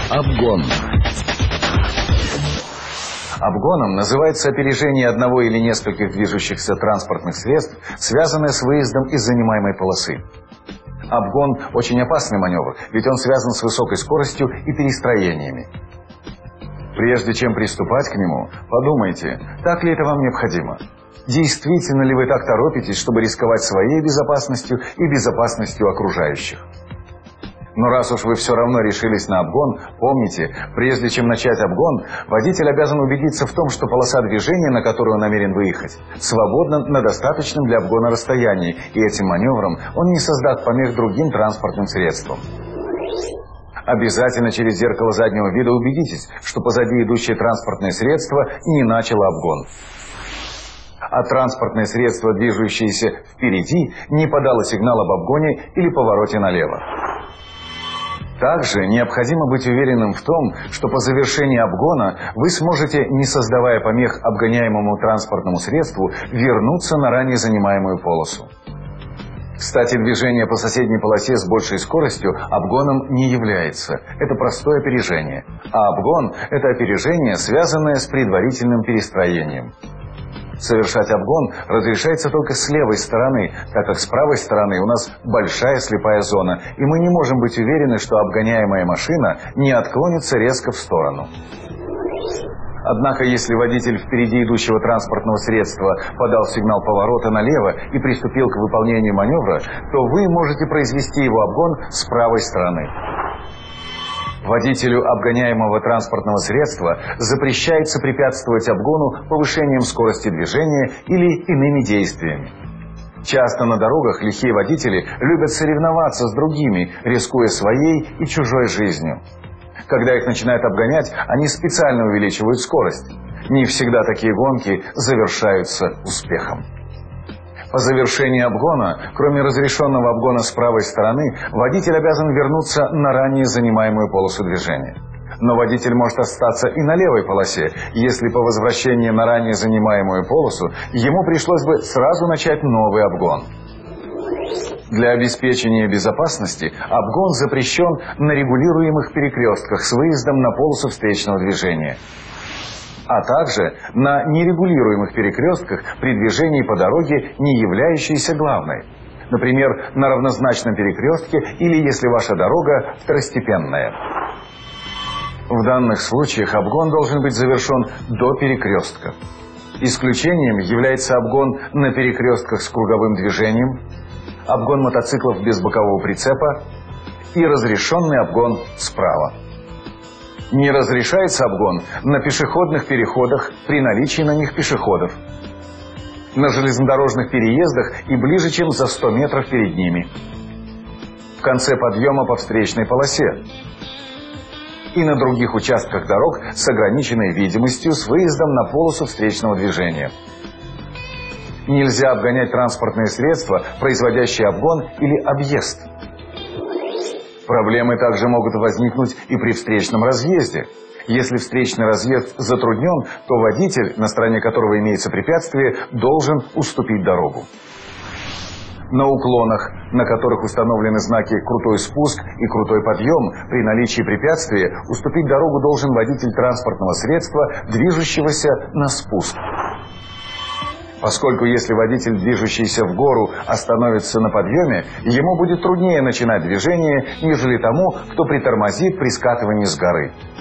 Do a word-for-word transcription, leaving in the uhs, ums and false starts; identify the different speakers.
Speaker 1: Обгон. Обгоном называется опережение одного или нескольких движущихся транспортных средств, связанное с выездом из занимаемой полосы. Обгон – очень опасный маневр, ведь он связан с высокой скоростью и перестроениями. Прежде чем приступать к нему, подумайте, так ли это вам необходимо. Действительно ли вы так торопитесь, чтобы рисковать своей безопасностью и безопасностью окружающих? Но раз уж вы все равно решились на обгон, помните, прежде чем начать обгон, водитель обязан убедиться в том, что полоса движения, на которую он намерен выехать, свободна на достаточном для обгона расстоянии, и этим маневром он не создаст помех другим транспортным средствам. Обязательно через зеркало заднего вида убедитесь, что позади идущее транспортное средство не начало обгон, а транспортное средство, движущееся впереди, не подало сигнал об обгоне или повороте налево. Также необходимо быть уверенным в том, что по завершении обгона вы сможете, не создавая помех обгоняемому транспортному средству, вернуться на ранее занимаемую полосу. Кстати, движение по соседней полосе с большей скоростью обгоном не является. Это простое опережение. А обгон – это опережение, связанное с предварительным перестроением. Совершать обгон разрешается только с левой стороны, так как с правой стороны у нас большая слепая зона, и мы не можем быть уверены, что обгоняемая машина не отклонится резко в сторону. Однако, если водитель впереди идущего транспортного средства подал сигнал поворота налево и приступил к выполнению маневра, то вы можете произвести его обгон с правой стороны. Водителю обгоняемого транспортного средства запрещается препятствовать обгону повышением скорости движения или иными действиями. Часто на дорогах лихие водители любят соревноваться с другими, рискуя своей и чужой жизнью. Когда их начинают обгонять, они специально увеличивают скорость. Не всегда такие гонки завершаются успехом. По завершении обгона, кроме разрешенного обгона с правой стороны, водитель обязан вернуться на ранее занимаемую полосу движения. Но водитель может остаться и на левой полосе, если по возвращении на ранее занимаемую полосу ему пришлось бы сразу начать новый обгон. Для обеспечения безопасности обгон запрещен на регулируемых перекрестках с выездом на полосу встречного движения, а также на нерегулируемых перекрестках при движении по дороге, не являющейся главной. Например, на равнозначном перекрестке или если ваша дорога второстепенная. В данных случаях обгон должен быть завершен до перекрестка. Исключением является обгон на перекрестках с круговым движением, обгон мотоциклов без бокового прицепа и разрешенный обгон справа. Не разрешается обгон на пешеходных переходах при наличии на них пешеходов, на железнодорожных переездах и ближе, чем за сто метров перед ними, в конце подъема по встречной полосе и на других участках дорог с ограниченной видимостью с выездом на полосу встречного движения. Нельзя обгонять транспортные средства, производящие обгон или объезд. Проблемы также могут возникнуть и при встречном разъезде. Если встречный разъезд затруднен, то водитель, на стороне которого имеется препятствие, должен уступить дорогу. На уклонах, на которых установлены знаки «крутой спуск» и «крутой подъем», при наличии препятствия уступить дорогу должен водитель транспортного средства, движущегося на спуск. Поскольку если водитель, движущийся в гору, остановится на подъеме, ему будет труднее начинать движение, нежели тому, кто притормозит при скатывании с горы.